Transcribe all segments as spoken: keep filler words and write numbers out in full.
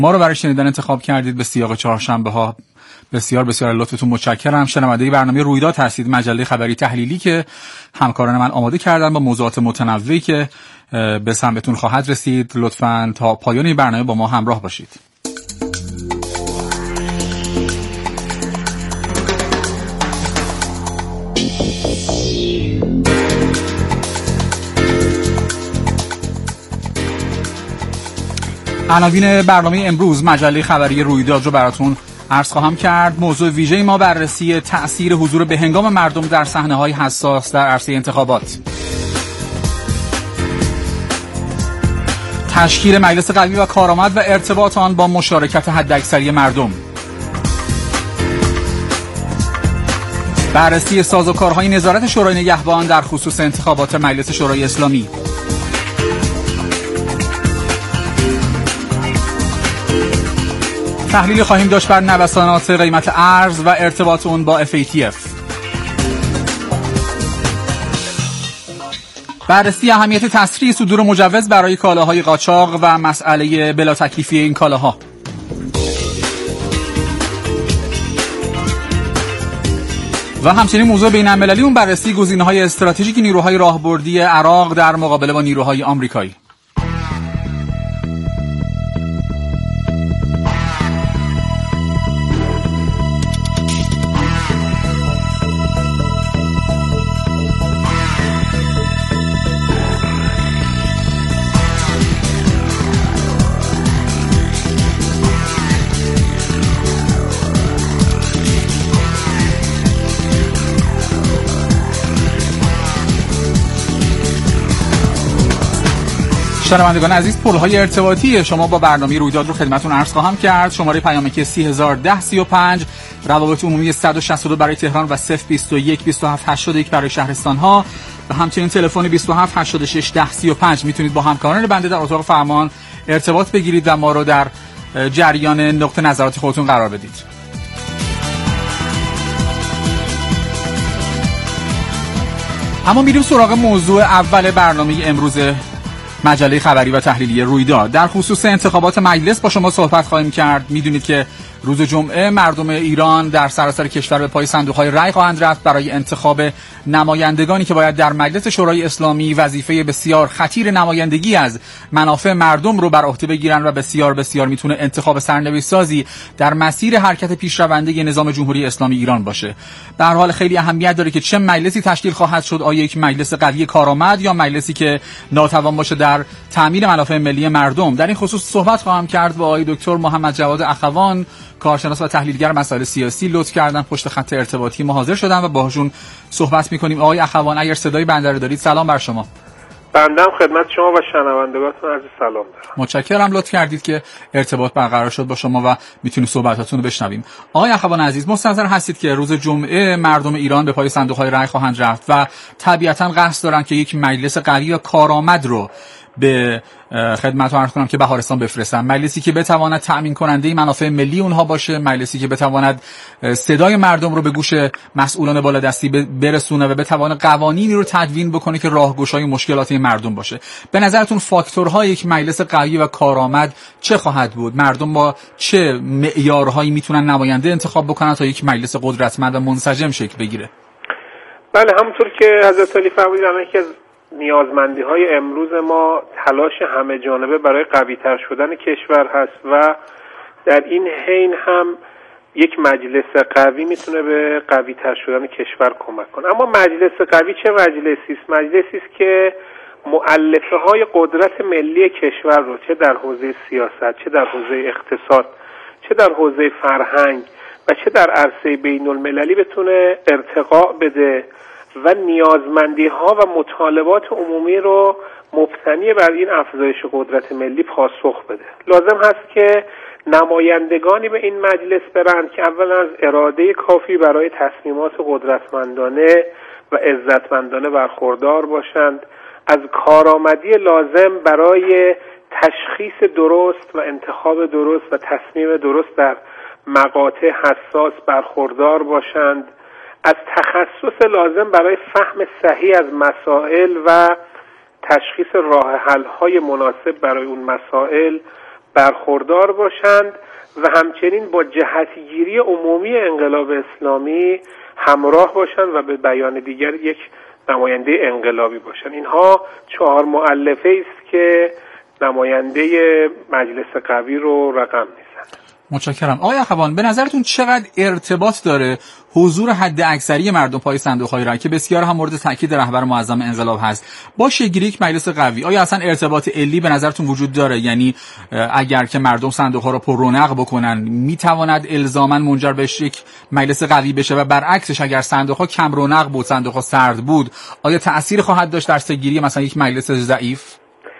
ما رو برای شنیدن انتخاب کردید به سیاق چهارشنبه ها. بسیار بسیار لطفتون متشکرم. شنونده برنامه رویداد هستید، مجله خبری تحلیلی که همکاران من آماده کردن با موضوعات متنوعی که به سمتون خواهد رسید. لطفاً تا پایان این برنامه با ما همراه باشید. عناوین برنامه امروز مجله خبری رویداد رو براتون عرض خواهم کرد. موضوع ویژه ما بررسی تأثیر حضور به هنگام مردم در صحنه‌های حساس در عرصه انتخابات. تشکیل مجلس قوی و کارآمد و ارتباط آن با مشارکت حداکثری مردم. بررسی سازوکارهای نظارت شورای نگهبان در خصوص انتخابات مجلس شورای اسلامی. تحلیلی خواهیم داشت بر نوسانات قیمت ارز و ارتباط اون با اف ای تی اف. بررسی اهمیت تسریع صدور مجوز برای کالاهای قاچاق و مسئله بلا تکلیفی این کالاها. و همچنین موضوع بین‌المللی اون بررسی گزینه‌های استراتژیک نیروهای راهبردی عراق در مقابله با نیروهای آمریکایی. شنوندگان عزیز، پل‌های ارتباطی شما با برنامه رویداد رو خدمتتون عرض خواهم کرد. شماره پیامکی سی هزار و ده سی و پنج، روابط عمومی صد و شصت و دو برای تهران و صفر بیست و یک بیست و هفت هشتاد و یک برای شهرستان‌ها و همچنین تلفن بیست و هفت هشتاد و شش ده سی و پنج. میتونید با همکاران بنده در اتاق فرمان ارتباط بگیرید و ما رو در جریان نقطه نظرات خودتون قرار بدید. اما میریم سراغ موضوع اول برنامه امروز مجله خبری و تحلیلی رویداد. در خصوص انتخابات مجلس با شما صحبت خواهیم کرد. میدونید که روز جمعه مردم ایران در سراسر کشور به پای صندوق‌های رای خواهند رفت برای انتخاب نمایندگانی که باید در مجلس شورای اسلامی وظیفه بسیار خطیر نمایندگی از منافع مردم رو بر عهده بگیرن و بسیار بسیار میتونه انتخاب سرنوشت سازی در مسیر حرکت پیشرونده نظام جمهوری اسلامی ایران باشه. به هر حال خیلی اهمیت داره که چه مجلسی تشکیل خواهد شد، آیا یک مجلس قوی کارآمد یا مجلسی که ناتوان باشه در تامین منافع ملی مردم. در این خصوص صحبت خواهم کرد با آقای دکتر محمد جواد اخوان، کارشناس و تحلیلگر مسائل سیاسی. لطف کردن پشت خط ارتباطی ما حاضر شدن و باهاشون صحبت می‌کنیم. آقای اخوان، اگر صدای بنده رو دارید، سلام بر شما. بنده هم خدمت شما و شنوندگانتون عرض سلام دارم. متشکرم، لطف کردید که ارتباط برقرار شد با شما و میتونیم صحبتاتون رو بشنویم. آقای اخوان عزیز، مستحضر هستید که روز جمعه مردم ایران به پای صندوق‌های رای خواهند رفت و طبیعتاً قصد دارن که یک مجلس قوی و کارآمد رو به خدمت عرض کنم که بهارستان بفرستن. مجلسی که بتواند تأمین کننده منافع ملی اونها باشه، مجلسی که بتواند صدای مردم رو به گوش مسئولان بالادستی برسونه و بتواند قوانینی رو تدوین بکنه که راهگشای مشکلات مردم باشه. به نظرتون فاکتورهای یک مجلس قوی و کارآمد چه خواهد بود؟ مردم با چه معیارهایی میتونن نماینده انتخاب بکنن تا یک مجلس قدرتمند و منسجم شکل بگیره؟ بله، همونطور که حضرت علی فرمودن که نیازمندی های امروز ما تلاش همه جانبه برای قوی تر شدن کشور هست و در این حین هم یک مجلس قوی میتونه به قوی تر شدن کشور کمک کنه. اما مجلس قوی چه مجلسی است؟ مجلسی است که مؤلفه های قدرت ملی کشور رو چه در حوزه سیاست، چه در حوزه اقتصاد، چه در حوزه فرهنگ و چه در عرصه بین المللی بتونه ارتقا بده و نیازمندی ها و مطالبات عمومی رو مبتنی بر این افزایش قدرت ملی پاسخ بده. لازم هست که نمایندگانی به این مجلس برند که اولا از اراده کافی برای تصمیمات قدرتمندانه و عزتمندانه برخوردار باشند، از کارآمدی لازم برای تشخیص درست و انتخاب درست و تصمیم درست در مقاطع حساس برخوردار باشند، از تخصص لازم برای فهم صحیح از مسائل و تشخیص راه حل های مناسب برای اون مسائل برخوردار باشند و همچنین با جهتگیری عمومی انقلاب اسلامی همراه باشند و به بیان دیگر یک نماینده انقلابی باشند. اینها چهار مؤلفه است که نماینده مجلس قوی رو رقم میزنه. متشکرم. آقای اخوان، به نظرتون چقدر ارتباط داره حضور حد اکثری مردم پای صندوق‌های رای که بسیار هم مورد تاکید رهبر معظم انقلاب هست با شکل‌گیری یک مجلس قوی؟ آیا اصلا ارتباط علی به نظرتون وجود داره؟ یعنی اگر که مردم صندوق‌ها رو پر رونق بکنن میتواند الزاماً منجر به یک مجلس قوی بشه و برعکسش اگر صندوق‌ها کم رونق بود، صندوق‌ها سرد بود، آیا تأثیر خواهد داشت در سگیری مثلا یک مجلس ضعیف؟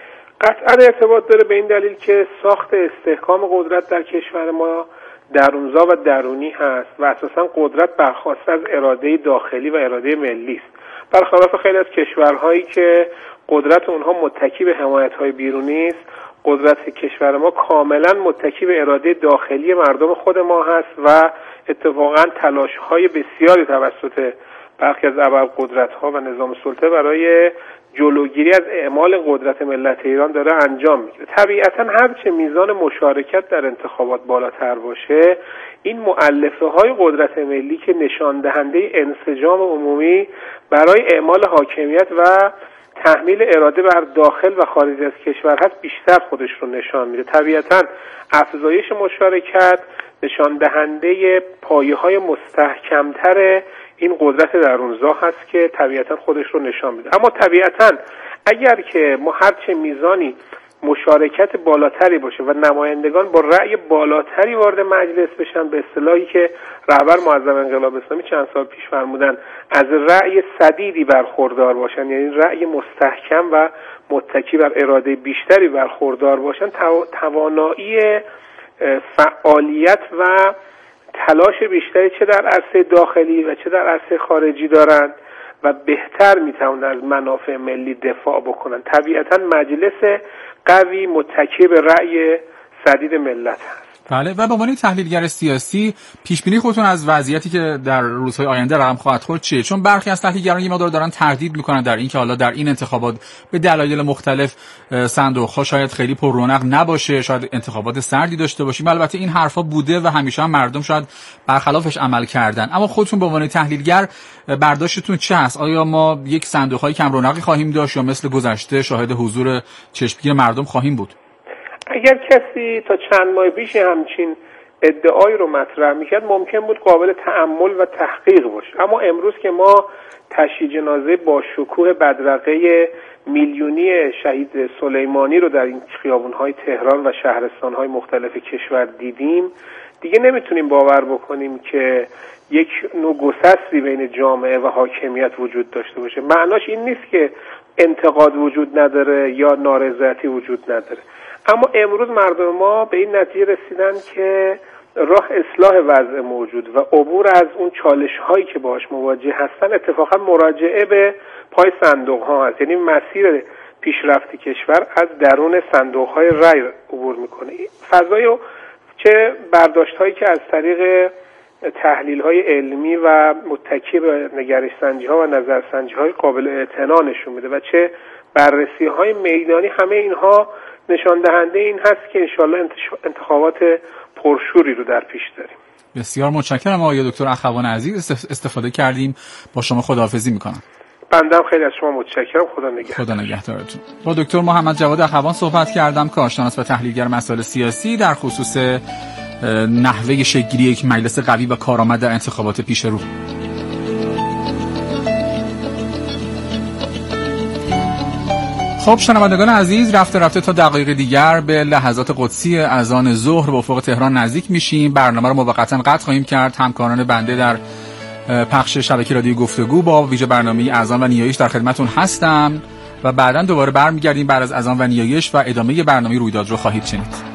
قطعا ارتباط داره، به این دلیل که ساخت استحکام قدرت در کشور ما درونزا و درونی هست و اساسا قدرت برخواسته از اراده داخلی و اراده ملی است. برخلاف خیلی از کشورهایی که قدرت اونها متکی به حمایت‌های بیرونی است، قدرت کشور ما کاملا متکی به اراده داخلی مردم خود ما هست و اتفاقا تلاش‌های بسیاری توسط برخی از ابرقدرت‌ها و نظام سلطه برای جلوگیری از اعمال قدرت ملت ایران داره انجام میگیره. طبیعتا هرچه میزان مشارکت در انتخابات بالاتر باشه، این مؤلفه های قدرت ملی که نشان دهنده انسجام عمومی برای اعمال حاکمیت و تحمیل اراده بر داخل و خارج از کشور هست بیشتر خودش رو نشان میده. طبیعتا افزایش مشارکت نشان دهنده پایه‌های مستحکمتر این قدرت درونزا هست که طبیعتا خودش رو نشان میده. اما طبیعتا اگر که ما هرچه میزانی مشارکت بالاتری باشه و نمایندگان با رأی بالاتری وارد مجلس بشن، به اصطلاحی که رهبر معظم انقلاب اسلامی چند سال پیش فرمودن از رأی سدیدی برخوردار باشن، یعنی رأی مستحکم و متکی بر اراده بیشتری برخوردار باشن، توانایی فعالیت و تلاش بیشتری چه در عرصه داخلی و چه در عرصه خارجی دارند و بهتر میتونن از منافع ملی دفاع بکنن. طبیعتا مجلس قوی متکی به رأی سدید ملت هست. بله، و به عنوان تحلیلگر سیاسی پیش بینی خودتون از وضعیتی که در روزهای آینده رقم خواهد خورد چیه؟ چون برخی از تحلیلگران یه مقدار دارن تردید میکنن در این که حالا در این انتخابات به دلایل مختلف صندوق‌ها شاید خیلی پر رونق نباشه، شاید انتخابات سردی داشته باشیم. البته این حرفا بوده و همیشه هم مردم شاید برخلافش عمل کردن. اما خودتون به عنوان تحلیلگر برداشتتون چه هست؟ آیا ما یک صندوق‌های کم رونقی خواهیم داشت یا مثل گذشته شاهد حضور چشمگیر مردم خواهیم بود؟ اگر کسی تا چند ماه پیش همچین ادعایی رو مطرح میکرد ممکن بود قابل تأمل و تحقیق باشه، اما امروز که ما تشییع جنازه با شکوه بدرقه میلیونی شهید سلیمانی رو در این خیابون‌های تهران و شهرستان‌های مختلف کشور دیدیم، دیگه نمیتونیم باور بکنیم که یک نوع گسستی بین جامعه و حاکمیت وجود داشته باشه. معناش این نیست که انتقاد وجود نداره یا نارضایتی وجود نداره، اما امروز مردم ما به این نتیجه رسیدن که راه اصلاح وضع موجود و عبور از اون چالش‌هایی که باهاش مواجه هستن اتفاقا مراجعه به پای صندوق‌ها هست. یعنی مسیر پیشرفت کشور از درون صندوق‌های رای عبور میکنه. فضای چه برداشت‌هایی که از طریق تحلیل‌های علمی و متکی به نگرش‌سنجی‌ها و نظرسنجی‌های قابل اعتنا نشون میده و چه بررسی‌های میدانی، همه اینها نشان دهنده این هست که انشالله انتخابات پرشوری رو در پیش داریم. بسیار متشکرم آقای دکتر اخوان عزیز، استفاده کردیم. با شما خداحافظی میکنم. بنده خیلی از شما متشکرم. خدا نگهدار. خدا نگهدارتون. با دکتر محمد جواد اخوان صحبت کردم، کارشناس و تحلیلگر مسائل سیاسی، در خصوص نحوه شکل‌گیری یک مجلس قوی و کارآمد در انتخابات پیش رو. خب شنوندگان عزیز، رفته رفته تا دقایق دیگر به لحظات قدسی اذان ظهر به افق تهران نزدیک میشیم. برنامه رو موقتا قطع خواهیم کرد. همکاران بنده در پخش شبکه رادیو گفتگو با ویژه برنامه اذان و نیایش در خدمتون هستم و بعداً دوباره برمیگردیم بعد از اذان و نیایش و ادامه برنامه رویداد رو خواهید شنید.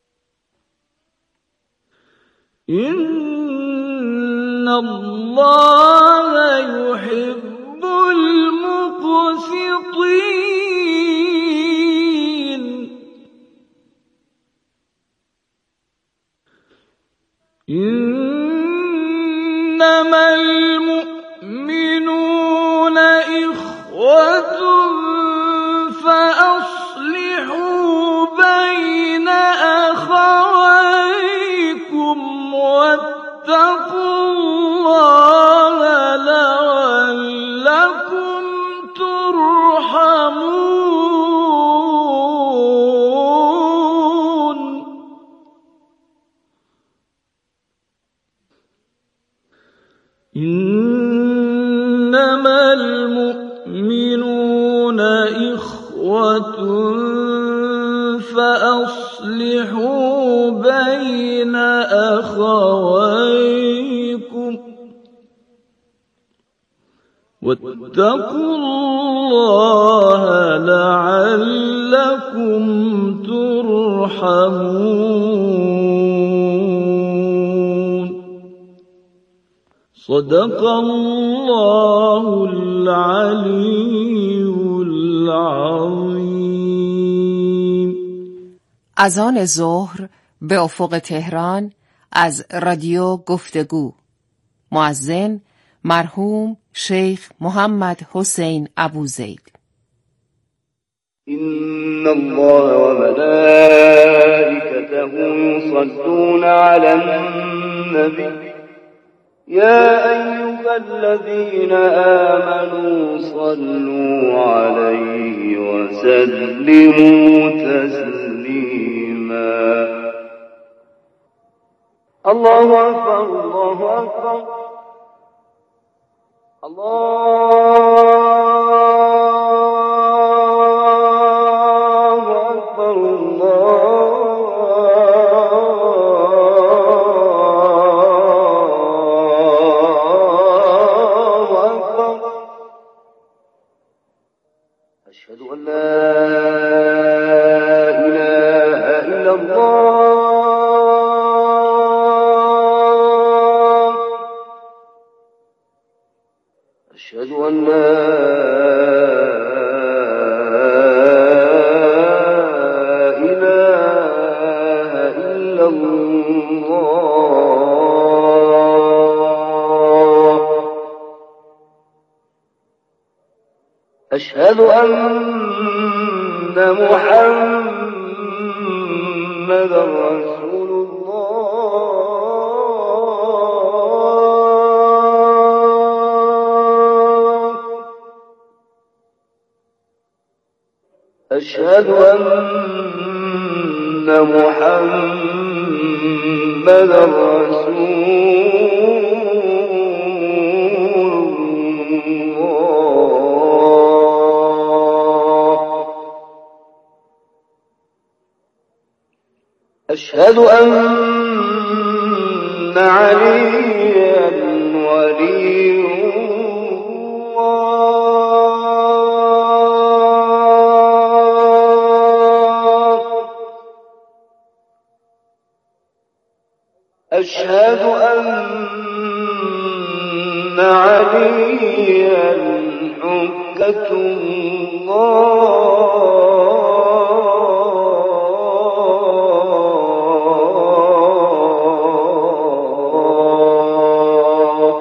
إن الله يحب المقسطين إنما المؤمنون إخوة فأصلحوا بين أخويكم واتقوا الله لعلكم ترحمون إنما المؤمنون إخوة فأصلحوا بين أخويكم واتقوا الله لعلكم ترحمون صدق الله العلي العظيم. اذان ظهر به افق تهران از رادیو گفتگو. مؤذن مرحوم شیخ محمد حسین ابوزید. إن الله وملائكته يصلون على النبي يا أيها الذين آمنوا صلوا عليه وسلموا تسليما. الله أكبر الله أكبر الله أكبر الله أكبر. أشهد أن لا إله إلا الله. أشهد أن لا إله إلا الله. أشهد أن محمدا رسول الله. أشهد أن محمدا رسول الله. أشهد أن عليا ولي الله. أشهد أن عليا حجة الله.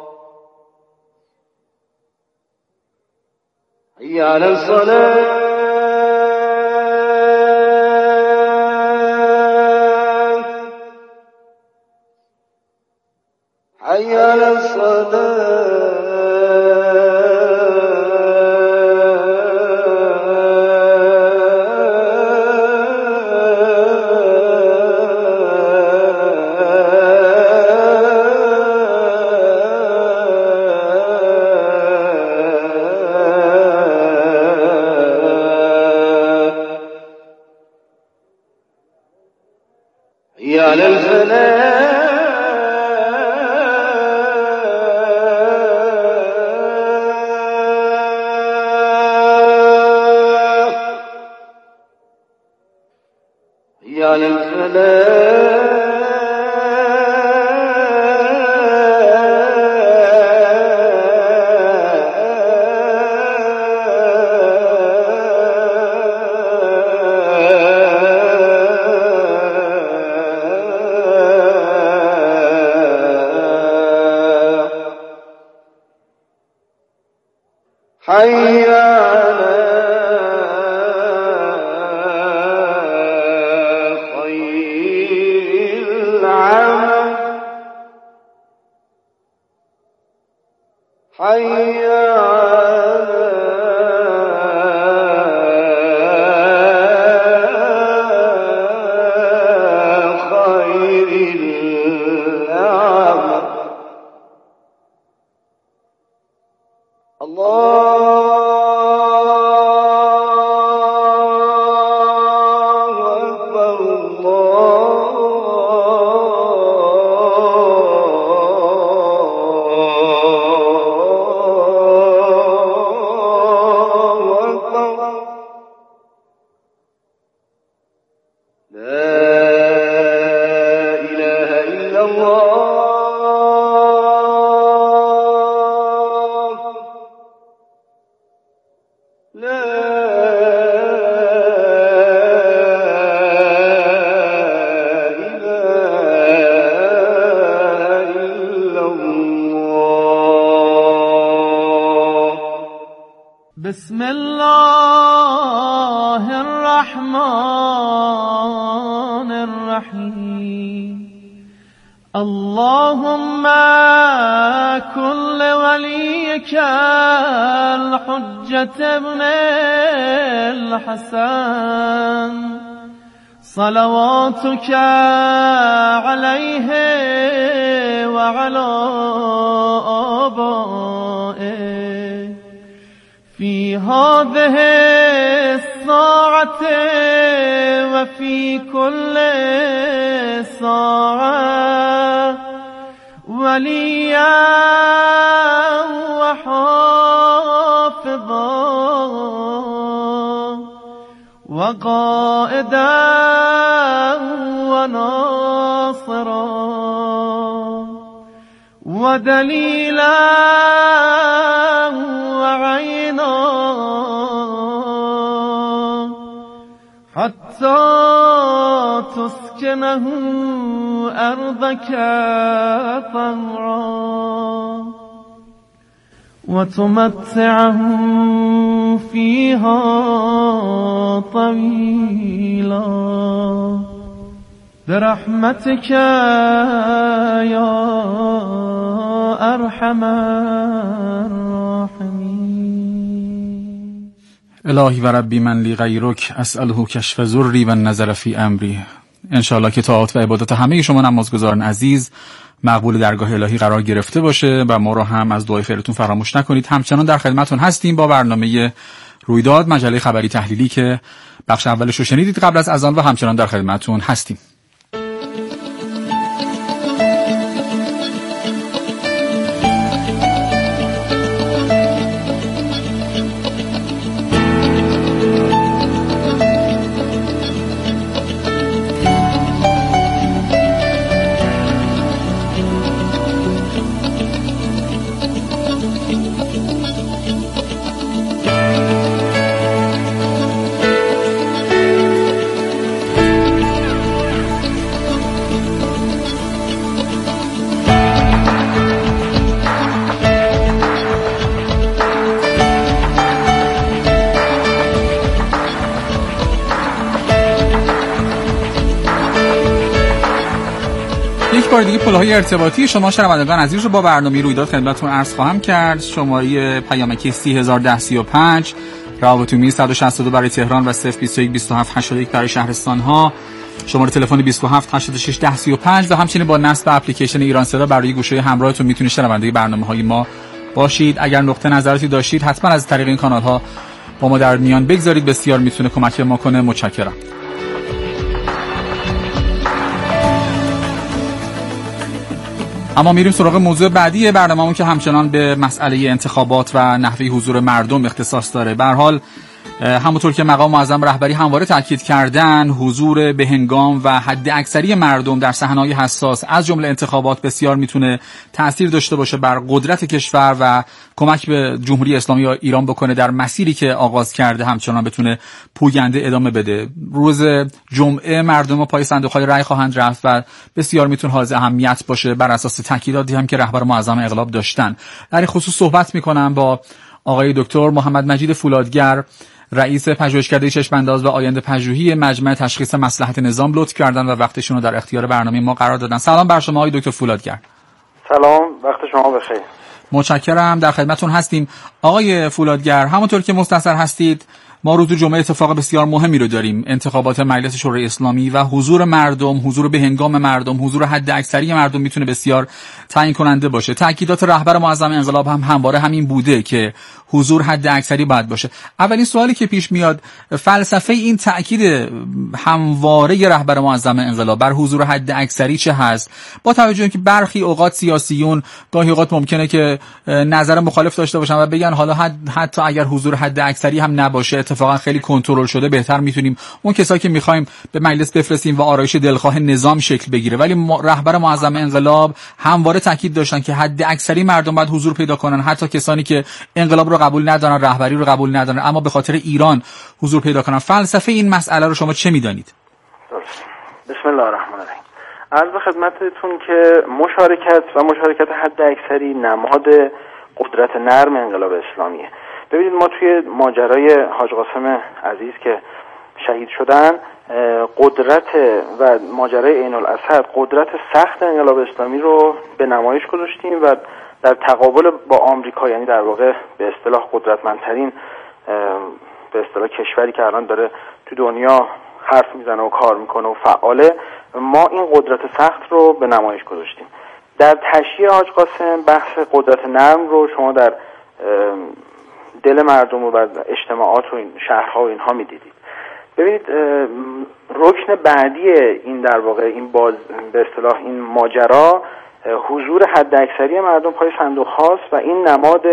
حي على الصلاة. حي على الصلاة. حي على الفلاح. حي على خير العمل حي على خير العمل الله أكبر الله أكبر لا إله إلا الله لا إله إلا الله بسم الله الرحمن الرحيم اللهم كن لوليك الحجة ابن الحسن صلواتك عليه وعلى آبائه في هذه الساعة وفي كل ساعة وليا وحافظا وقائدا وناصرا ودليلا وعينا حتى تسكنه أرضك طوعا وتمتعه فيها طويلا برحمتك يا أرحم الراحمين. الهی و ربی من لی غیرک اسأله کشف ذری و نظر فی امری. انشاءالله که طاعات و عبادت همه شما نمازگزاران عزیز مقبول درگاه الهی قرار گرفته باشه و ما رو هم از دعای خیرتون فراموش نکنید. همچنان در خدمتتون هستیم با برنامه رویداد، مجله خبری تحلیلی که بخش اولش رو شنیدید قبل از اذان و همچنان در خدمتتون هستیم. بار دیگه پلهای ارتباطی شما شنوندگان عزیز رو با برنامه رویداد خدمتتون عرض خواهم کرد. شماره پیامکی سی هزار و ده سی و پنج، روابط عمومی صد و شصت و دو برای تهران و صفر بیست و یک بیست و هفت هشتاد و یک برای شهرستان ها، شماره تلفن بیست و هفت هشتاد و شش ده سی و پنج و همچنین با نصب اپلیکیشن ایران صدا برای گوشه همراهتون میتونید شنونده برنامه‌های ما باشید. اگر نقطه نظراتی داشتید حتما از طریق این کانال ها با ما در میان بگذارید، بسیار میتونه کمک ما کنه. متشکرم. اما میریم سراغ موضوع بعدی برنامه‌مون که همچنان به مسئله انتخابات و نحوه حضور مردم اختصاص داره. به هر حال همونطور که مقام معظم رهبری همواره تاکید کردن، حضور بهنگام و حد اکثری مردم در صحنه‌های حساس از جمله انتخابات بسیار میتونه تأثیر داشته باشه بر قدرت کشور و کمک به جمهوری اسلامی ایران بکنه در مسیری که آغاز کرده همچنان بتونه پوینده ادامه بده. روز جمعه مردم پای صندوق‌های رای خواهند رفت و بسیار میتونه حائز اهمیت باشه بر اساس تاکیداتی هم که رهبر معظم انقلاب داشتن. در این خصوص صحبت میکنم با آقای دکتر محمد مجید فولادگر، رئیس پژوهشکده چشم‌انداز و آینده پژوهی مجمع تشخیص مصلحت نظام لطف کردن و وقتشون رو در اختیار برنامه ما قرار دادن. سلام بر شما آقای دکتر فولادگر. سلام، وقت شما بخیر. متشکرم، در خدمتتون هستیم. آقای فولادگر، همونطور که مستحضر هستید ما روز جمعه اتفاق بسیار مهمی رو داریم، انتخابات مجلس شورای اسلامی و حضور مردم، حضور به هنگام مردم، حضور حد اکثری مردم میتونه بسیار تعیین کننده باشه. تاکیدات رهبر معظم انقلاب هم همواره همین بوده که حضور حد اکثری باید باشه. اولین سوالی که پیش میاد، فلسفه این تاکید همواره رهبر معظم انقلاب بر حضور حد اکثری چه هست؟ با توجه که برخی اوقات سیاسیون گاهی اوقات ممکنه که نظر مخالف داشته باشن و بگن حالا حد حتی اگر حضور حد اکثری هم نباشه اتفاقا خیلی کنترل شده بهتر میتونیم اون کسایی که میخوایم به مجلس بفرستیم و آرایش دلخواه نظام شکل بگیره. ولی رهبر معظم انقلاب همواره تاکید داشتن که حد اکثری مردم باید حضور پیدا کنن، حتی کسانی که انقلاب رو قبول ندارن، رهبری رو قبول ندارن، اما به خاطر ایران حضور پیدا کنن. فلسفه این مسئله رو شما چه میدانید؟ بسم الله الرحمن الرحیم. عرض به خدمتتون که مشارکت و مشارکت حد اکثری نماد قدرت نرم انقلاب اسلامیه. ببینید ما توی ماجرای حاج قاسم عزیز که شهید شدن، قدرت و ماجرای عین الاسد قدرت سخت انقلاب اسلامی رو به نمایش گذاشتیم و در تقابل با آمریکا، یعنی در واقع به اصطلاح قدرتمندترین به اصطلاح کشوری که الان داره تو دنیا حرف میزنه و کار میکنه و فعاله، ما این قدرت سخت رو به نمایش گذاشتیم. در تشییع حاج قاسم بحث قدرت نرم رو شما در دل مردم و اجتماعات و این شهرها و اینها میدیدید. ببینید رکن بعدی این در واقع این باز به اصطلاح این ماجرا حضور حد اکثری مردم پای صندوق هاست و این نماد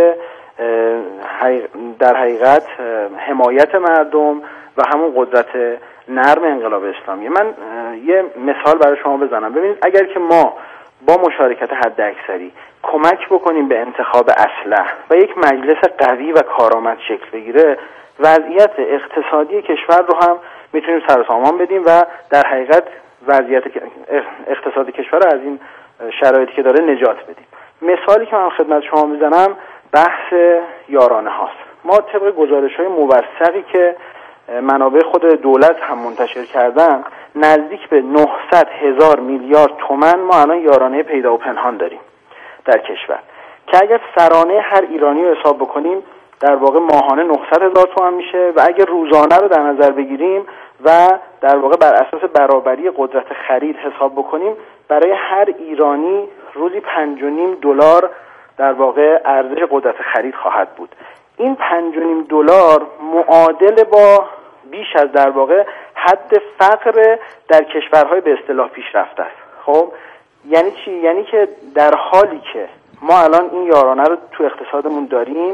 در حقیقت حمایت مردم و همون قدرت نرم انقلاب اسلامی. من یه مثال برای شما بزنم. ببینید اگر که ما با مشارکت حد اکثری کمک بکنیم به انتخاب اصلح و یک مجلس قوی و کارآمد شکل بگیره، وضعیت اقتصادی کشور رو هم میتونیم سر و سامان بدیم و در حقیقت وضعیت اقتصادی کشور رو از این شرایطی که داره نجات بدیم. مثالی که من خدمت شما میزنم بحث یارانه هاست. ما طبق گزارش‌های موثقی که منابع خود دولت هم منتشر کردن نزدیک به نهصد هزار میلیارد تومان ما الان یارانه پیدا و پنهان داریم در کشور که اگر سرانه هر ایرانی رو حساب بکنیم در واقع ماهانه نهصد هزار تومان میشه و اگر روزانه رو در نظر بگیریم و در واقع بر اساس برابری قدرت خرید حساب بکنیم برای هر ایرانی روزی پنج و نیم دلار در واقع ارزش قدرت خرید خواهد بود. این پنج و نیم دلار معادل با بیش از در واقع حد فقر در کشورهای به اصطلاح پیشرفته است. خب یعنی چی؟ یعنی که در حالی که ما الان این یارانه رو تو اقتصادمون داریم،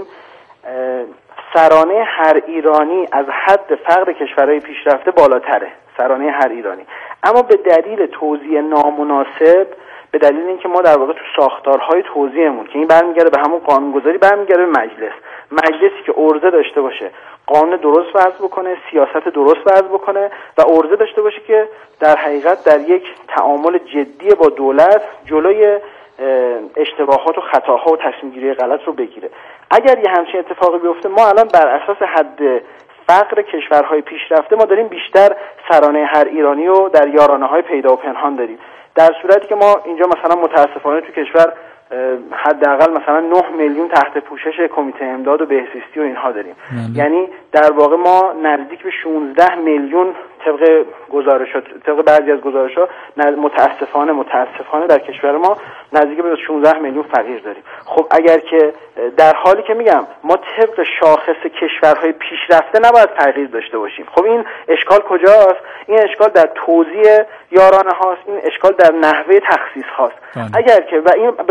سرانه هر ایرانی از حد فقر کشورهای پیشرفته بالاتره، سرانه هر ایرانی، اما به دلیل توزیع نامناسب، به دلیل اینکه ما در واقع تو ساختارهای توزیعمون که این برمیگره به همون قانونگذاری، برمیگره به مجلس، مجلسی که عرضه داشته باشه قانون درست وضع بکنه، سیاست درست وضع بکنه و عرضه داشته باشه که در حقیقت در یک تعامل جدی با دولت جلوی اشتباهات و خطاها و تصمیم گیری غلط رو بگیره. اگر یه همچین اتفاقی بیفته، ما الان بر اساس حد فقر کشورهای پیشرفته ما داریم بیشتر سرانه هر ایرانی رو در یارانه های پیدا و پنهان داریم، در صورتی که ما اینجا مثلا متاسفانه تو کشور حداقل مثلا نه میلیون تحت پوشش کمیته امداد و بهزیستی و اینها داریم. مم. یعنی در واقع ما نزدیک به شانزده میلیون طبق گزارشات، طبق بعضی از گزارش‌ها متاسفانه متاسفانه در کشور ما نزدیک به شانزده میلیون فقیر داریم. خب اگر که در حالی که میگم ما طبق شاخص کشورهای پیشرفته نباید تغییر داشته باشیم، خب این اشکال کجاست؟ این اشکال در توزیع یارانه هاست، این اشکال در نحوه تخصیص هاست. اگر که و این به